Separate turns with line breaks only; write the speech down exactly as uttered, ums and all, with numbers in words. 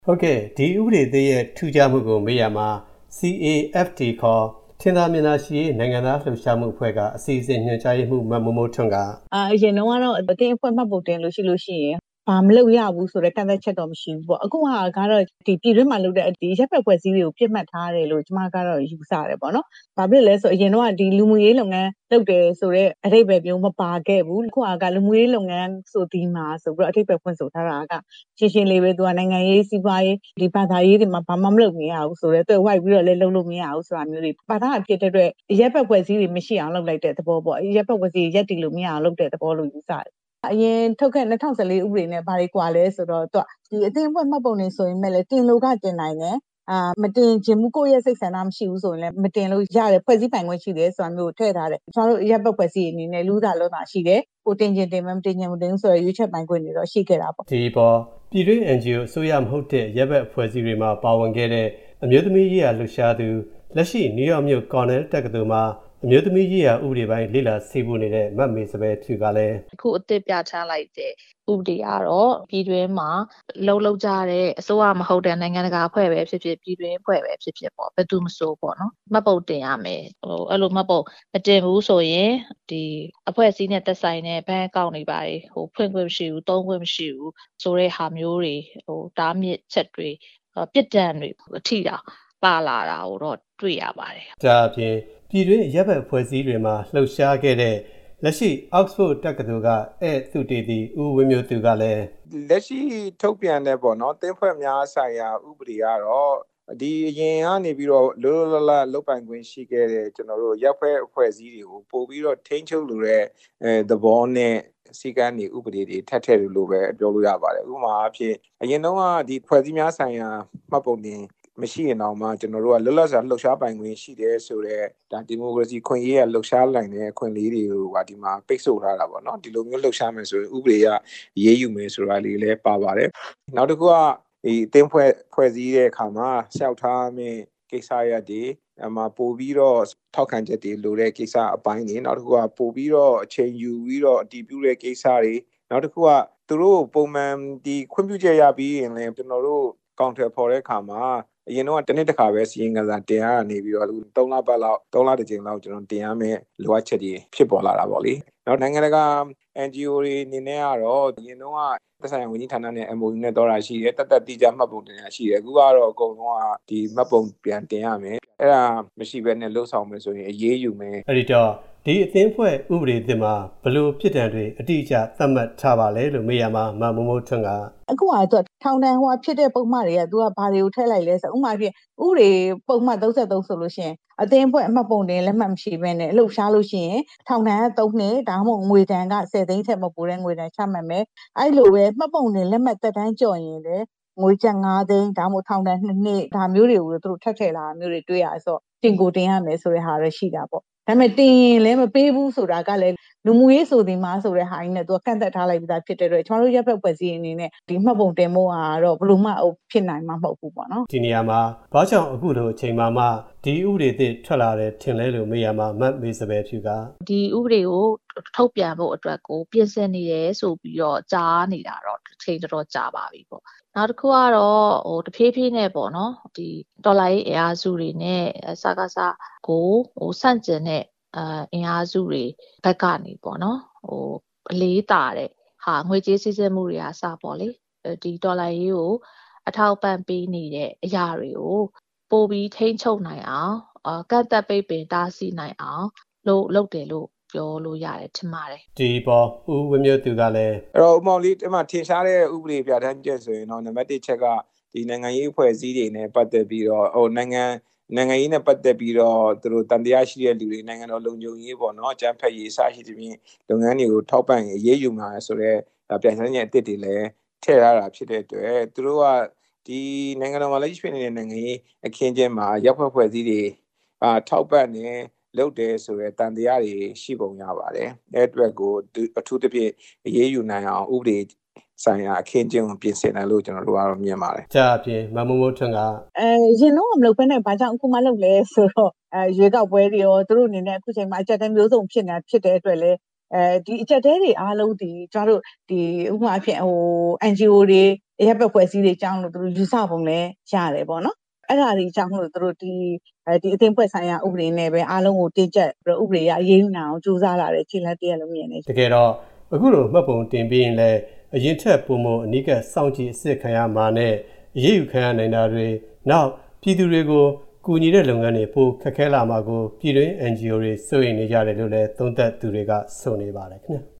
ဟုတ်ကဲ့ဒီဥပဒေသစ်ရဲ့ထူးခြားမှုကိုမေးရမှာ C A F T ခေါ်ထင်သာမြင်သာရှိရေးနိုင်ငံသားလှုပ်ရှားမှုအဖွဲ့ကအစီအစဉ်ညွှန်ကြားရေးမှူးမမိုးမိုးထွန်းက
အာအရင်တော့ကတော့အတင်းအဖွဲ့မှတ်ပုံတင်လို့ရှိလို့ရှိရင်ဘာမလုပ်ရဘူးဆိုတဲ့ကန့်သက်ချက်တော့မရှိဘူးပေါ့အခုဟာကတော့ဒီပြည်တွင်းမှာလုပ်တဲ့ဒီရက်ဖက်ဖွဲ့စည်းတွေကိုပြစ်မှတ်ထားတယ်လို့ကျွန်မကတော့ယူဆတယ်ပေါ့နော်။ဘာဖြစ်လဲဆိုအရင်တော့ဒီလူမှုရေးလုပ်ငန်းလုပ်တယ်ဆိုတော့အထိပ္ပယ်မျိုးမပါခဲ့ဘူး။ခုဟာကလူမှုရေးလုပ်ငန်းဆိုဒီမှာဆိုပြီးတော့အထိပ္ပယ်ဖွင့်ဆိုထားတာကရှင်းရှင်းလေးပဲသူကနိုင်ငံရေးစီးပွားရေးဒီဘာသာရေးတွေမှာဘာမှမလုပ်မရဘူးဆိုတော့သူဝိုက်ပြီးတော့လည်းလုပ်လို့မရဘူးဆိုတာမျိုးတွေပါတာဖြစ်တဲ့အတွက်ရက်ဖက်ဖွဲ့စည်းတွေမရှိအောင်လုပ်လိုက်တဲ့သဘောပေါ့။ရက်ဖက်ဖွဲ့စည်းရက်တီလို့မရအောင်လုပ်တဲ့သဘောလို့ယူဆတယ်အရင်ထုတ်ခဲ့၂၀၁၄ဥပဒေနဲ့ဘာတွေကွာလဲဆိုတော့သူကဒီအသိအဖွဲ့မှတ်ပုံနေဆိုရင်လည်းတင်လို့ကတင်နိုင်တယ်အာမတင်ခြင်းဘူးကိုယ့်ရဲ့စိတ်ဆန္ဒမရှိဘူးဆိုရင်လည်းမတင်လို့ရတယ်ဖွဲ့စည်းပိုင်ခွင့်ရှိတယ်ဆိုတာမျိုးထည့်ထားတယ်ကျွန်တော်တို့ရပ်ပတ်ဖွဲ့စည်းအနေနဲ့လူသားလုံးသာရှိတယ်ကိုတင်ခြင်းတင်မတင်ခြင်းမတင်ဘူးဆိုတော့ရွေးချက်ပိုင်ခွင့်တွေတော့ရှိခဲ့တာပေါ့
ဒီပေါ်ပြည်တွင်း N G O အစိုးရမဟုတ်တဲ့ရပ်ပတ်ဖွဲ့စည်းတွေမှာပါဝင်ခဲ့တဲ့အမျိုးသမီးရေးရာလှုပ်ရှားသူလက်ရှိနယူးယောက်မြို့ကော်နယ်တက္ကသိုလ်မှာအမျိုးသမီးရေးရာဥပဒေပိုင်းလေ့လာဆေးဖို့နေတဲ့မတ်မေစပယ်သူကလည်း
အခုအသစ်ပြဋ္ဌာန်းလိုက်တဲ့ဥပဒေကတော့ပြည်တွင်းမှာလှုပ်လှုပ်ကြတဲ့အစိုးရမဟုတ်တဲ့နိုင်ငံတကာအဖွဲ့ပဲဖြစ်ဖြစ်ပြည်တွင်းအဖွဲ့ပဲဖြစ်ဖြစ်ပေါ့ဘယ်သူမဆိုပေါ့နော်မှတ်ပုံတင်ရမယ်ဟိုအဲ့လိုမှတ်ပုံမတင်ဘူးဆိုရင်ဒီအဖွဲ့အစည်းနဲ့သက်ဆိုင်တဲ့ဘဏ်အကောင့်တွေပါတယ်ဟိုဖွင့်ခွင့်မရှိဘူးသုံးခွင့်မရှိဘူးဆိုတဲ့ဟာမျိုးတွေဟိုတားမြစ်ချက်တွေပြစ်ဒဏ်တွေအထိတာပါလာတာကိုတော့တွေ့ရပါတယ်
ဒါအပြင်ပြည်တွင်းရပ်ဘက်ဖွဲ့စည်းတွေမှာလှုပ်ရှားခဲ့တဲ့လက်ရှိ Oxford တက္ကသိုလ်ကအဲ့သူတေတီဦးဝင်းမျိုးသူကလည်း
လက်ရှိထုတ်ပြန်တဲ့ပေါ့နော်သင်းဖွဲ့များဆိုင်ရာဥပဒေကတော့ဒီအရင်ကနေပြီးတော့လောလောလတ်လုတ်ပိုင်ခွင့်ရှိခဲ့တဲ့ကျွန်တော်တို့ရပ်ဖွဲ့အဖွဲ့အစည်းတွေကိုပို့ပြီးတော့ထိန်းချုပ်လို့တဲ့အဲသဘောနဲ့စီကံနေဥပဒေတွေထပ်ထည့်လို့ပဲပြောလို့ရပါတယ်ဥပမာအဖြစ်အရင်တော့ကဒီဖွဲ့စည်းများဆိုင်ရာမှတ်ပုံတင်မရှိရင်တော့မှကျွန်တော်တို့ကလွတ်လပ်စွာလှုပ်ရှားပိုင်ခွင့်ရှိတယ်ဆိုတော့ဒါဒီမိုကရေစီခွင့်ရေးရလှုပ်ရှားနိုင်တဲ့အခွင့်အရေးတွေကိုကဒီမှာပိတ်ဆို့ထားတာပေါ့နော်ဒီလိုမျိုးလှုပ်ရှားမယ်ဆိုရင်ဥပဒေရရေးယူမယ်ဆိုတာလေးလည်းပါပါတယ်နောက်တစ်ခုကဒီအသင်းဖွဲ့ဖွဲ့စည်းတဲ့အခါမှာရှောက်ထားမယ့်ကိစ္စရပ်တွေအမှပို့ပြီးတော့ထောက်ခံချက်တွေလိုတဲ့ကိစ္စအပိုင်းတွေနောက်တစ်ခုကပို့ပြီးတော့အချိန်ယူပြီးတော့အတည်ပြုတဲ့ကိစ္စတွေနောက်တစ်ခုကသူတို့ပုံမှန်ဒီခွင့်ပြုချက်ရပြီးရင်လည်းကျွန်တော်တို့ကောင်တယ်ဖော်တဲ့အခါမှာအရင်တော့တနေ့တစ်ခါပဲစီရင်ကစားတင်ရနေပြီးတော့သုံးလပတ်လောက်သုံးလတစ်ကြိမ်လောက်ကျွန်တော်တင်ရမယ်လိုအပ်ချက်တွေဖြစ်ပေါ်လာတာပေါ့လေနောက်နိုင်ငံတကာ N G O တွေအနေနဲ့ကတော့အရင်တော့သက်ဆိုင်ရာဝန်ကြီးဌာနနဲ့ M O U နဲ့တော့တာရှိတယ်တက်တက်တိကျမှတ်ပုံတင်ရရှိတယ်အခုကတော့အကုန်လုံးကဒီမှတ်ပုံပြန်တင်ရမယ်အဲ့ဒါမရှိဘဲနဲ့လှုပ်ဆောင်မယ်ဆိုရင်အရေးယူမယ်
အဲ့ဒီတော့ဒီအသင်းဖွဲ့ဥပဒေသစ်မှာဘလို့ဖြစ်တံတွေအတိအကျသတ်မှတ်ထားပါလဲလို့မေးရမှာမမိုးမိုးထွန်းက
အခုကသူထောင်တန်းဟိုဖြစ်တဲ့ပုံမှန်တွေကသူကဘာတွေကိုထည့်လိုက်လဲဆိုဥပမာဖြစ်ဥပဒေပုံမှန်၃၃ဆိုလို့ရှိရင်အသင်းဖွဲ့အမှတ်ပုံတင်လက်မှတ်မရှိဘဲနဲ့လှုပ်ရှားလို့ရှိရင်ထောင်တန်း၃နှစ်ဒါမှမဟုတ်ငွေတန်းက၁၀သိန်းထက်မပိုတဲ့ငွေတန်းချမှတ်မယ်အဲ့လိုပဲမှတ်ပုံတင်လက်မှတ်သက်တမ်းကျော်ရင်လေငွေကျပ်၅သိန်းဒါမှမဟုတ်ထောင်တန်း၂နှစ်ဒါမျိုးတွေကိုသူတို့ထပ်ထည့်လာမျိုးတွေတွေ့ရဆိုတင်ကိုတင်ရမယ်ဆိုတဲ့ဟာရရှိတာပေါ့ဒါပေမဲ့တင်ရင်လည်းမပေးဘူးဆိုတာကလည်းလူမှုရေးဆိုဒီမှာဆိုတဲ့ဟာကြီးနဲ့သူကကန့်သက်ထားလိုက်ပြီးသားဖြစ်တဲ့အတွက်ကျွန်တော်တို့ရပ်ဖက်ဖွဲ့စည်းအနေနဲ့ဒီမှတ်ပုံတင်မှုဟာတော့ဘယ်လိုမှဖြစ်နိုင်မှာမဟုတ်ဘူးပေါ့နော်
ဒီနေရာမှာဘာကြောင့်အခုလိုအချိန်မှမှဒီဥပဒေသစ်ထွက်လာတယ်ထင်လဲလို့မေးရမှာမတ်မေစပယ်ဖြူက
ဒီဥပဒေကိုထုတ်ပြန်ဖို့အတွက်ကိုပြင်ဆင်နေတယ်ဆိုပြီးတော့ကြားနေတာတော့အချိန်တော်တော်ကြာပါပြီပေါ့နောက်တစ်ခုကတော့ဟိုတဖြည်းဖြည်းနဲ့ပေါ့နော်ဒီဒေါ်လာရေးအင်အားစုတွေနဲ့စကားစားကိုဟိုဆန့်ကျင်တဲ့အင်အားစုတွေဘက်ကနေပေါ့နော်ဟိုအလေးတာတဲ့ဟာငွေကြေးစည်းစိမ်မှုတွေကစပေါ့လေဒီဒေါ်လာရေးကိုအထောက်ပံ့ပေးနေတဲ့အရာတွေကိုပို့ပြီးထိန်းချုပ်နိုင်အောင်အကန့်အသတ်ပိတ်ပင်တားဆီးနိုင်အောင်လို့လုပ်တယ်လို့ပြောလို့ရတယ်ထင်ပါတယ်
ဒီပေါ်ဦးဝင်းမျိုးသူကလည်း
အဲ့တော့ဥမောင်လေးဒီမှာထင်ရှားတဲ့ဥပဒေပြဋ္ဌာန်းချက်ဆိုရင်တော့နံပါတ်၁ချက်ကဒီနိုင်ငံရေးအဖွဲ့အစည်းတွေနဲ့ပတ်သက်ပြီးတော့ဟိုနိုင်ငံနိုင်ငံရေးနဲ့ပတ်သက်ပြီးတော့သူတို့တန်တရားရှိတဲ့လူတွေနိုင်ငံတော်လုံခြုံရေးပေါ့နော်အကြမ်းဖက်ရေးအစရှိသဖြင့်လုပ်ငန်းတွေကိုထောက်ပံ့ရေးရေးယူမှာဆိုတော့ပြဋ္ဌာန်းချက်အသစ်တွေလည်းထည့်ထားတာဖြစ်တဲ့အတွက်သူတို့ကဒီနိုင်ငံတော်မှာလက်ရှိဖြစ်နေတဲ့နိုင်ငံရေးအခင်းကျင်းမှာရပ်ဖွဲ့ဖွဲ့စည်းတွေအာထောက်ပံ့နေလုပ်တယ်ဆိုတော့တန်တရားတွေရှိပုံရပါတယ်အဲ့အတွက်ကိုအထူးသဖြင့်အရေးယူနိုင်အောင်ဥပဒေဆိုင်ရာအခင်းကျင်းကိုပြင်ဆင်တယ်လို့ကျွန်တော်တို့ကတော့မြင်ပါတယ်
။ကြာအပြင်မမိုးမိုးထွန်းက
အဲရင်တော့မလုပ်ဘဲနဲ့ဘာကြောင့်အခုမှလုပ်လဲဆိုတော့အဲရွေးကောက်ပွဲတွေရောသူတို့အနေနဲ့အခုချိန်မှာအကြက်တဲမျိုးစုံဖြစ်နေဖြစ်တဲ့အတွက်လည်းအဲဒီအချက်တဲတွေအားလုံးဒီကျွန်တော်တို့ဒီဥပမာအဖြစ်ဟို အန်ဂျီအို တွေရပ်ဘက်ဖွဲ့စည်းတွေအကြောင်းလို့သူတို့ယူဆပုံလည်းရတယ်ပေါ့နော်အဲ့ဒါတွေအကြောင်းလို့သူတို့ဒီဒီအသင်းဖွဲ့ဆိုင်ရာဥပဒေနဲ့ပဲအားလုံးကိုတင်းကျပ်ပြီးဥပဒေရအရေးယူနိုင်အောင်ကြိုးစားလာတဲ့ခြေလှမ်းတရက်လုံးမြင်နေ
တကယ်တော့အခုလိုမှတ်ပုံတင်ပြီးရင်လည်းအရင်ထက်ပုံမအနိကစောင့်ကြည့်အစ်စ်ခံရမှာနဲ့အရေးယူခံရနိုင်တာတွေနောက်ပြည်သူတွေကိုကူညီတဲ့လုပ်ငန်းတွေပိုခက်ခဲလာမှာကိုပြည်တွင်း အန်ဂျီအို တွေစိုးရိမ်နေကြတယ်လို့လည်းသုံးသပ်သူတွေကဆိုနေပါတယ်ခင်ဗျာ